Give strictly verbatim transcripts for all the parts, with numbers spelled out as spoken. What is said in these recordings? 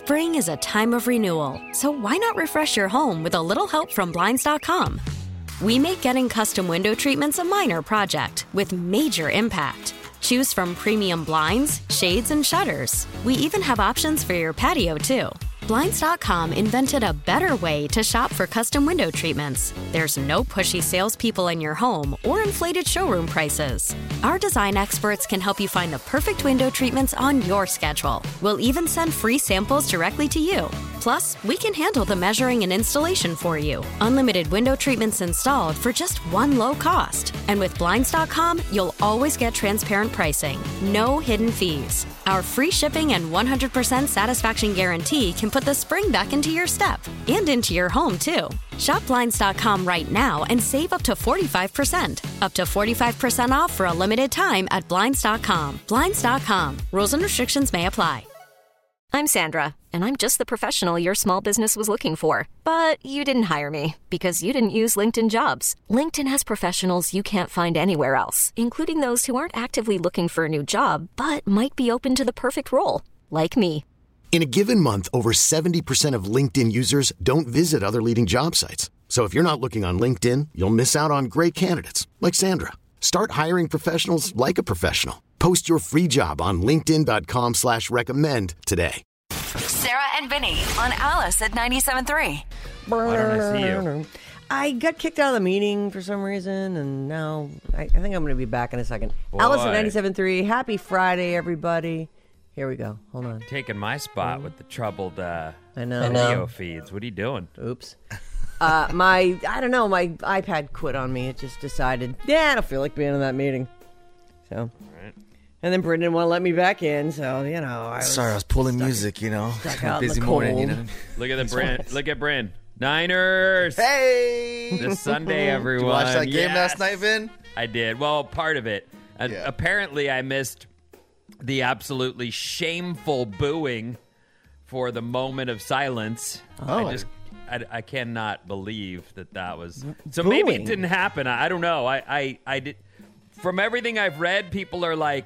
Spring is a time of renewal, so why not refresh your home with a little help from Blinds dot com? We make getting custom window treatments a minor project with major impact. Choose from premium blinds, shades, and shutters. We even have options for your patio, too. Blinds dot com invented a better way to shop for custom window treatments. There's no pushy salespeople in your home or inflated showroom prices. Our design experts can help you find the perfect window treatments on your schedule. We'll even send free samples directly to you. Plus, we can handle the measuring and installation for you. Unlimited window treatments installed for just one low cost. And with Blinds dot com, you'll always get transparent pricing. No hidden fees. Our free shipping and one hundred percent satisfaction guarantee can put the spring back into your step and into your home, too. Shop Blinds dot com right now and save up to forty-five percent. Up to forty-five percent off for a limited time at Blinds dot com. Blinds dot com. Rules and restrictions may apply. I'm Sandra, and I'm just the professional your small business was looking for. But you didn't hire me because you didn't use LinkedIn Jobs. LinkedIn has professionals you can't find anywhere else, including those who aren't actively looking for a new job, but might be open to the perfect role, like me. In a given month, over seventy percent of LinkedIn users don't visit other leading job sites. So if you're not looking on LinkedIn, you'll miss out on great candidates like Sandra. Start hiring professionals like a professional. Post your free job on linkedin dot com slash recommend today. Sarah and Vinny on Alice at ninety-seven point three. Why don't I see you? I got kicked out of the meeting for some reason, and now I, I think I'm going to be back in a second. Boy. Alice at ninety-seven point three. Happy Friday, everybody. Here we go. Hold on. Taking my spot with the troubled uh, I know. video feeds. What are you doing? Oops. Uh, my, I don't know, my iPad quit on me. It just decided, yeah, I don't feel like being in that meeting. So, All right. And then Brendan won't let me back in, so, you know. I was Sorry, I was pulling stuck, music, you know. Stuck out Busy in the morning, cold. you know. Look at the Bryn. Look at Bryn. Niners. Hey! This Sunday, everyone. Did you watch that game Yes. last night, Vin? I did. Well, part of it. Uh, Yeah. Apparently, I missed the absolutely shameful booing for the moment of silence. Oh. I just, I, I cannot believe that that was. So maybe it Booing? didn't happen. I, I don't know. I, I, I did. From everything I've read, people are like,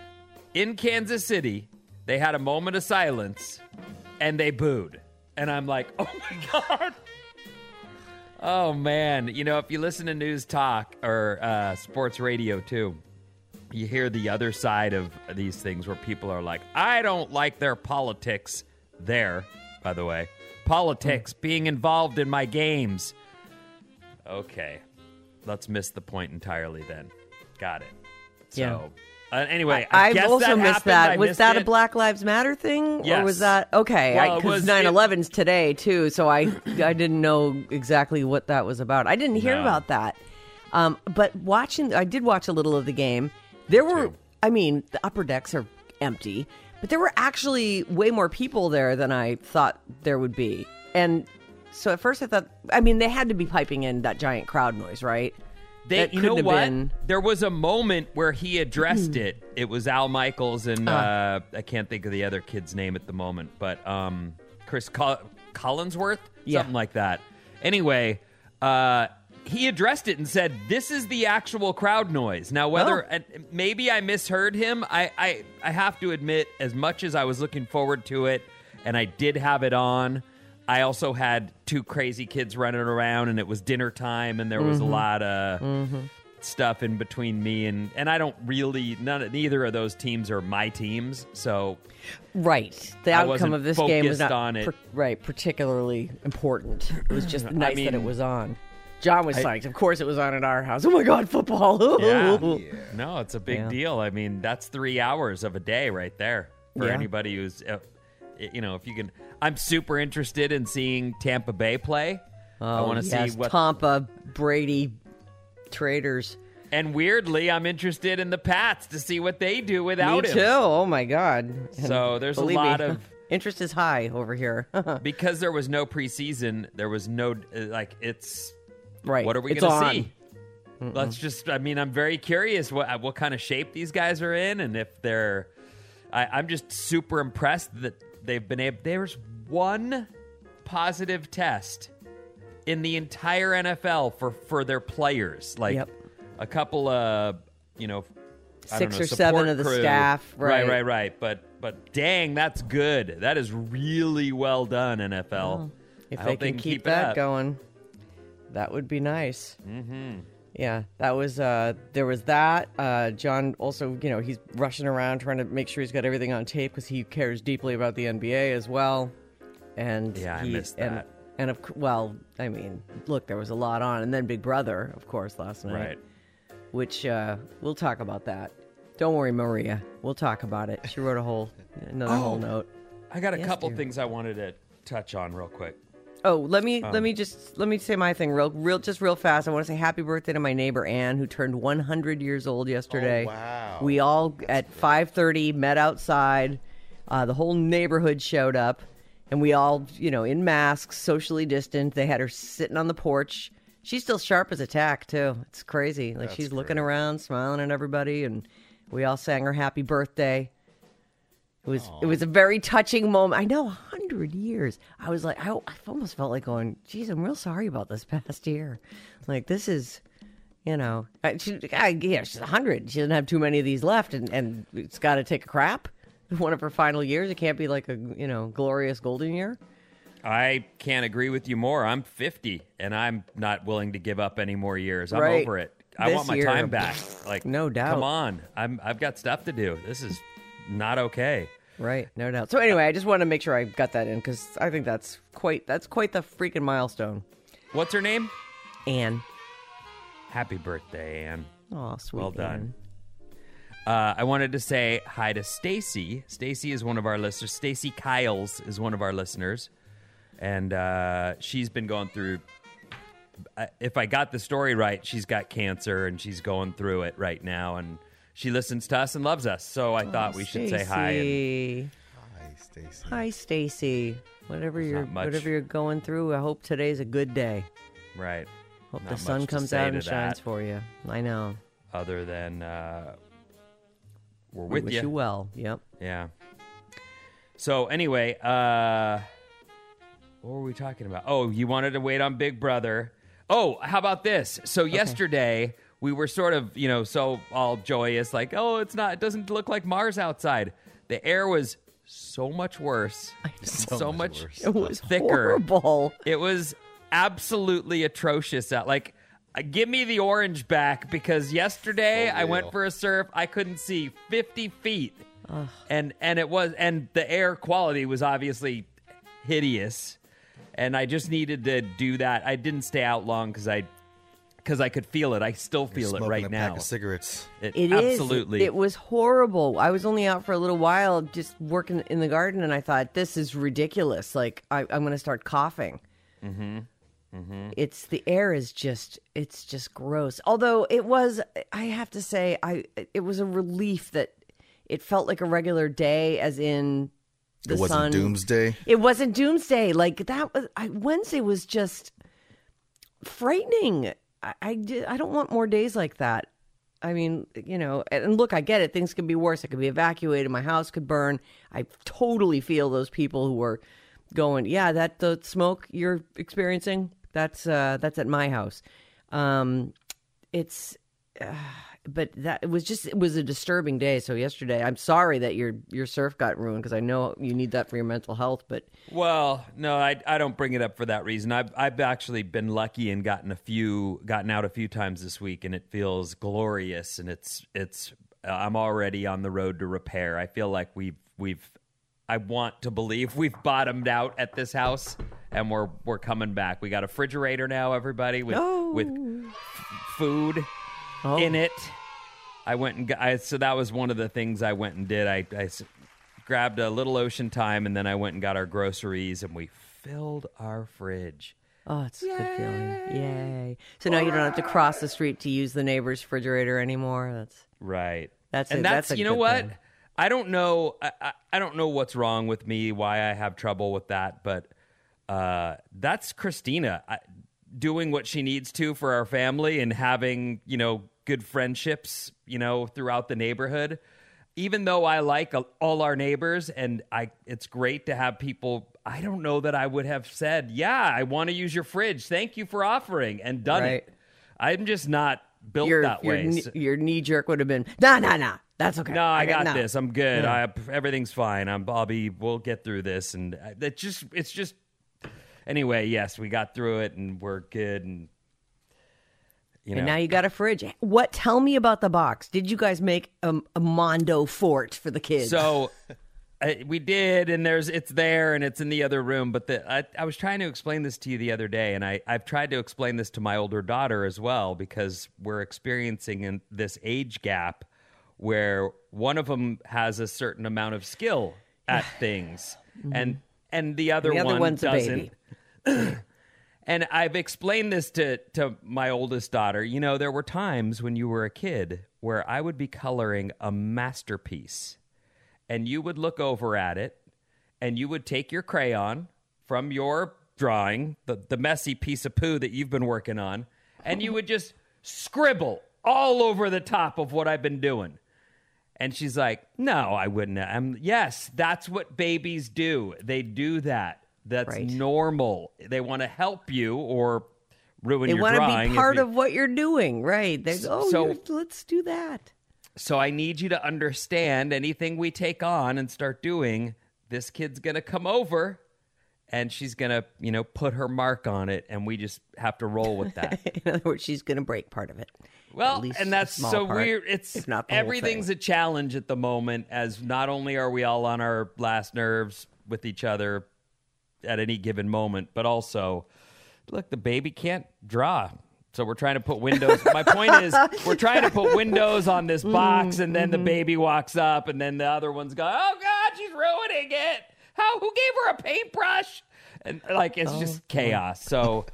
in Kansas City, they had a moment of silence and they booed. And I'm like, oh my God. Oh, man. You know, if you listen to news talk or uh, sports radio, too, you hear the other side of these things where people are like, I don't like their politics there, by the way. Politics being involved in my games. Okay. Let's miss the point entirely then. Got it. So, Yeah. uh, anyway, I, I've guess also that missed happened. that. I Was missed that it. a Black Lives Matter thing? Or Yes. was that, okay, Well, it because was- nine eleven's today, too, so I I didn't know exactly what that was about. I didn't hear No. about that. Um, but watching, I did watch a little of the game. There were, too. I mean, the upper decks are empty, but there were actually way more people there than I thought there would be. And so at first I thought, I mean, they had to be piping in that giant crowd noise, right? They, That you know couldn't have what? been- There was a moment where he addressed it. It was Al Michaels and uh, I can't think of the other kid's name at the moment, but um, Chris Col- Collinsworth, Yeah. something like that. Anyway, uh, he addressed it and said, "This is the actual crowd noise." Now, whether Oh. and maybe I misheard him, I, I I have to admit, as much as I was looking forward to it, and I did have it on. I also had two crazy kids running around, and it was dinner time, and there was Mm-hmm. a lot of stuff in between me and and I don't really none neither of those teams are my teams, so Right. The I outcome wasn't of this game was focused not on it. per- right, particularly important. It was just nice that it mean, was on. John was I- psyched. Of course it was on at our house. Oh my God, football. yeah. No, it's a big Yeah. deal. I mean, that's three hours of a day right there for Yeah. anybody who's uh, you know, if you can. I'm super interested in seeing Tampa Bay play. I Oh, want to yes, see what. Tampa, Brady, Traders. And weirdly, I'm interested in the Pats to see what they do without Me him. too. Oh my God. And So there's a believe lot me, of- interest is high over here. Because there was no preseason, there was no uh, like it's. Right. What are we It's going to on. see? Let's just. I mean, I'm very curious what what kind of shape these guys are in, and if they're. I, I'm just super impressed that they've been able. There's one positive test in the entire N F L for for their players. Like Yep. a couple of you know I six don't know, or seven support of the crew. staff. Right, right, right. But but dang, that's good. That is really well done, N F L. Well, if I they hope can can keep, keep it that up. going, that would be nice. Mm-hmm. Yeah, that was, uh, there was that. Uh, John also, you know, he's rushing around trying to make sure he's got everything on tape because he cares deeply about the N B A as well. And Yeah, I he, missed and, that. And, of, c- well, I mean, look, there was a lot on. And then Big Brother, of course, last night. Right. Which, uh, we'll talk about that. Don't worry, Maria. We'll talk about it. She wrote a whole, another whole note. I got a Yes, couple dear. things I wanted to touch on real quick. Oh, let me Um, let me just let me say my thing real real just real fast. I want to say happy birthday to my neighbor Ann, who turned one hundred years old yesterday. Oh, wow. We all at five thirty met outside. Uh, the whole neighborhood showed up, and we all, you know, in masks, socially distant. They had her sitting on the porch. She's still sharp as a tack too. It's crazy. Like That's she's looking great. around, smiling at everybody, and we all sang her happy birthday. It was it was a very touching moment. I know, a hundred years. I was like, I, I almost felt like going, geez, I'm real sorry about this past year. Like, this is, you know, I, she, I, yeah, she's a hundred. She doesn't have too many of these left, and, and it's got to take a crap. One of her final years. It can't be like a, you know, glorious golden year. I can't agree with you more. I'm fifty, and I'm not willing to give up any more years. I'm Right. over it. I This want my year, time back. Like, no doubt. Come on, I'm I've got stuff to do. This is not okay. Right, no doubt. So anyway, I just want to make sure I got that in because I think that's quite that's quite the freaking milestone. What's her name? Anne. Happy birthday, Anne. Oh, sweet. Well done. Anne. Uh, I wanted to say hi to Stacy. Stacy is one of our listeners. Stacy Kyles is one of our listeners, and uh, she's been going through. uh, If I got the story right, she's got cancer and she's going through it right now, and she listens to us and loves us. So I thought we should say hi. And, Stacy. Hi, Stacy. Hi, Stacy. Whatever you're not much. whatever you're going through, I hope today's a good day. right. Hope Not the sun much to comes say out to and shines that, for you. I know. Other than uh, we're We with wish you. you well. Yep. Yeah. So anyway, uh, what were we talking about? Oh, you wanted to wait on Big Brother. Oh, how about this? So yesterday we were sort of, you know, so all joyous, like, oh, it's not, it doesn't look like Mars outside. The air was so much worse, so, So much, much worse. It was thicker. horrible. It was absolutely atrocious out. Like, uh, give me the orange back because yesterday For I went real. for a surf. I couldn't see fifty feet, and and it was and the air quality was obviously hideous. And I just needed to do that. I didn't stay out long because I because I could feel it. I still feel it Smoking right a now. Pack of cigarettes. It, It is. absolutely. It was horrible. I was only out for a little while just working in the garden, and I thought, this is ridiculous. Like, I, I'm going to start coughing. Mm-hmm. Mm-hmm. It's the air is just, it's just gross. Although it was, I have to say, I it was a relief that it felt like a regular day, as in the It wasn't sun. doomsday. It wasn't doomsday. Like that was I, Wednesday was just frightening. I, I did. I don't want more days like that. I mean, you know, and, and look, I get it. Things could be worse. I could be evacuated. My house could burn. I totally feel those people who are going, yeah, that the smoke you're experiencing, that's uh, that's at my house. Um, it's. Uh, But that it was just it was a disturbing day. So yesterday, I'm sorry that your your surf got ruined because I know you need that for your mental health. But Well, no, I, I don't bring it up for that reason. I've I've actually been lucky and gotten a few gotten out a few times this week, and it feels glorious. And it's it's uh, I'm already on the road to repair. I feel like we've we've I want to believe we've bottomed out at this house, and we're we're coming back. We got a refrigerator now, everybody, with Oh. with f- food Oh. in it. I went and got, I, so that was one of the things I went and did. I, I s- grabbed a little Ocean Time, and then I went and got our groceries, and we filled our fridge. oh, it's a good feeling. Yay! So now you don't have to cross the street to use the neighbor's refrigerator anymore. That's Right. That's and a- that's, that's a you know good what? thing. I don't know. I, I, I don't know what's wrong with me, why I have trouble with that, but uh, that's Christina I, doing what she needs to for our family and having, you know, good friendships, you know, throughout the neighborhood. Even though I like uh, all our neighbors, and I, it's great to have people. I don't know that I would have said, "Yeah, I want to use your fridge. Thank you for offering," and done Right. it. I'm just not built your, that your, way. kn- So- your knee jerk would have been, nah, nah, nah. That's okay. no, I got no. this. I'm good. Yeah. I, everything's fine. I'm Bobby. We'll get through this. And it just, it's just, anyway, yes, we got through it and we're good. And, you know. And now you got a fridge. What? Tell me about the box. Did you guys make a, a Mondo fort for the kids? So I, we did, and there's it's there, and it's in the other room. But the, I, I was trying to explain this to you the other day, and I, I've tried to explain this to my older daughter as well, because we're experiencing in this age gap where one of them has a certain amount of skill at things, and and the other, the other one one's a doesn't. baby. And I've explained this to, to my oldest daughter. You know, there were times when you were a kid where I would be coloring a masterpiece, and you would look over at it, and you would take your crayon from your drawing, the, the messy piece of poo that you've been working on, and you would just scribble all over the top of what I've been doing. And she's like, no, I wouldn't. I'm, yes, that's what babies do. They do that. That's Right. normal. They want to help you or ruin They your want drawing. to if be part you- of what you're doing, right? They go, oh, So- you're- let's do that. So I need you to understand anything we take on and start doing, this kid's going to come over and she's going to, you know, put her mark on it, and we just have to roll with that. In other words, she's going to break part of it. Well, At least and a that's small so part, weird. It's if not the whole everything's thing. a challenge at the moment, as not only are we all on our last nerves with each other at any given moment, but also, look, the baby can't draw. So we're trying to put windows. My point is, we're trying to put windows on this box, and then the baby walks up, and then the other one's going, oh, God, she's ruining it. How? Who gave her a paintbrush? And, like, it's just chaos. So,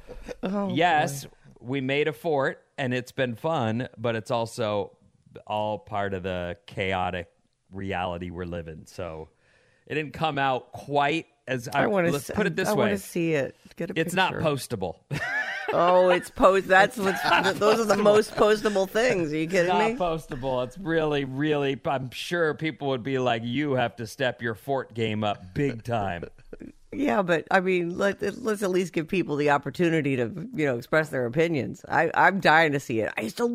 yes, we made a fort, and it's been fun, but it's also all part of the chaotic reality we're living. So it didn't come out quite as I, I want to let's put it this I way. want to see it. Get a It's not picture. postable. Oh, it's post. That's what's. Those are the most postable things. Are you kidding Not me? postable. It's really, really. I'm sure people would be like, "You have to step your fort game up big time." Yeah, but I mean, let, let's at least give people the opportunity to, you know, express their opinions. I, I'm dying to see it. I used to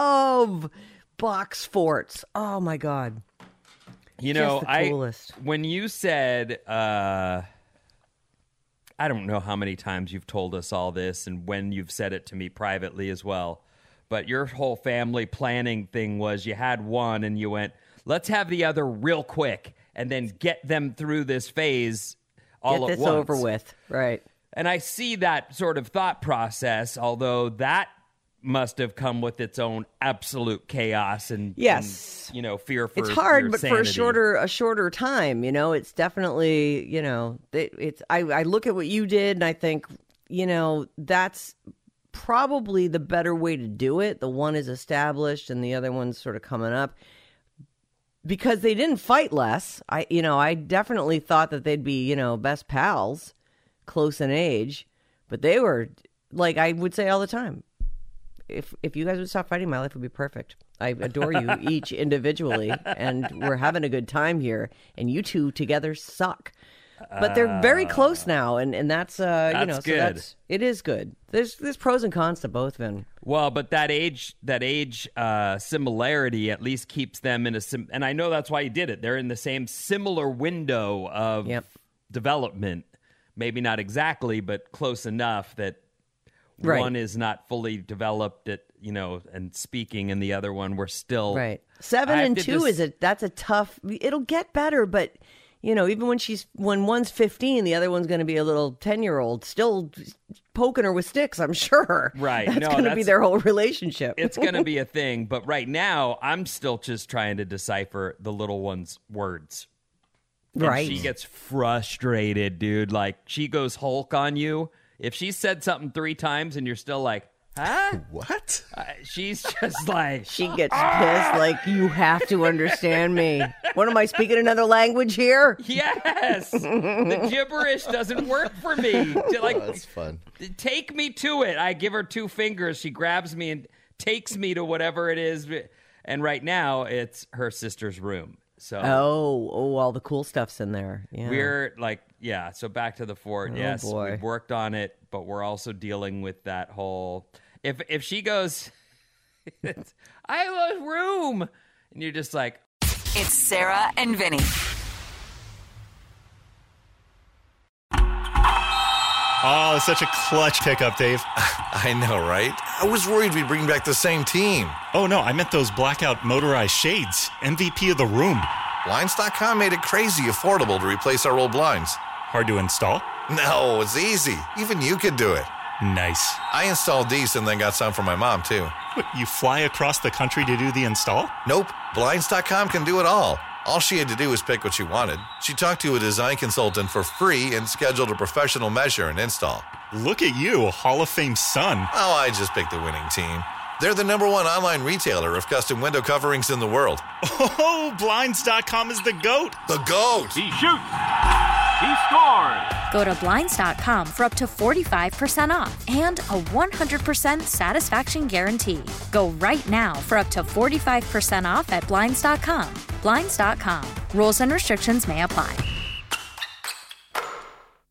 love box forts. Oh my God. You Just know, the I coolest. when you said, uh, I don't know how many times you've told us all this, and when you've said it to me privately as well. But your whole family planning thing was you had one, and you went, "Let's have the other real quick, and then get them through this phase." All Get at this once. over with. Right. And I see that sort of thought process, although that must have come with its own absolute chaos and, Yes. and, you know, fear for It's hard, your but for a sanity. shorter a shorter time, you know, it's definitely, you know, it, it's. I, I look at what you did, and I think, you know, that's probably the better way to do it. The one is established, and the other one's sort of coming up. Because they didn't fight less. I, you know, I definitely thought that they'd be, you know, best pals, close in age, but they were, like I would say all the time, if if you guys would stop fighting, my life would be perfect. I adore you each individually, and we're having a good time here, and you two together suck. But they're very close now, and, and that's, uh, you That's know, so good. that's, it is good. There's there's pros and cons to both, Vin. Well, but that age, that age uh, similarity at least keeps them in a sim. And I know that's why you did it. They're in the same similar window of Yep. development. Maybe not exactly, but close enough that Right. one is not fully developed at, you know, and speaking, and the other one we're still Right. Seven I and did two this- is a that's a tough. It'll get better, but you know, even when she's when one's fifteen, the other one's going to be a little ten year old, still poking her with sticks. I'm sure. Right. That's No, going to be that's- their whole relationship. it's going to be a thing. But right now, I'm still just trying to decipher the little one's words. And right. she gets frustrated, dude. Like, she goes Hulk on you. If she said something three times and you're still like, huh? What? Uh, she's just like, She gets pissed. Like, you have to understand me. What am I speaking another language here? yes, the gibberish doesn't work for me. Like, Oh, that's fun. take me to it. I give her two fingers. She grabs me and takes me to whatever it is. And right now, it's her sister's room. So Oh, oh, all the cool stuff's in there. Yeah. we're like, yeah. So back to the fort. Oh, yes, boy. we've worked on it, but we're also dealing with that whole. If if she goes, It's, I have a room. And you're just like, It's Sarah and Vinny. Oh, it's such a clutch pickup, Dave. I know, right? I was worried we'd bring back the same team. Oh, no, I meant those blackout motorized shades. M V P of the room. Blinds dot com made it crazy affordable to replace our old blinds. Hard to install? No, it's easy. Even you could do it. Nice. I installed these and then got some for my mom, too. What, you fly across the country to do the install? Nope. Blinds dot com can do it all. All she had to do was pick what she wanted. She talked to a design consultant for free and scheduled a professional measure and install. Look at you, Hall of Fame son. Oh, I just picked the winning team. They're the number one online retailer of custom window coverings in the world. Oh, Blinds dot com is the GOAT. The GOAT! He shoots. He scores. Go to Blinds dot com for up to forty-five percent off and a one hundred percent satisfaction guarantee. Go right now for up to forty-five percent off at Blinds dot com. Blinds dot com. Rules and restrictions may apply.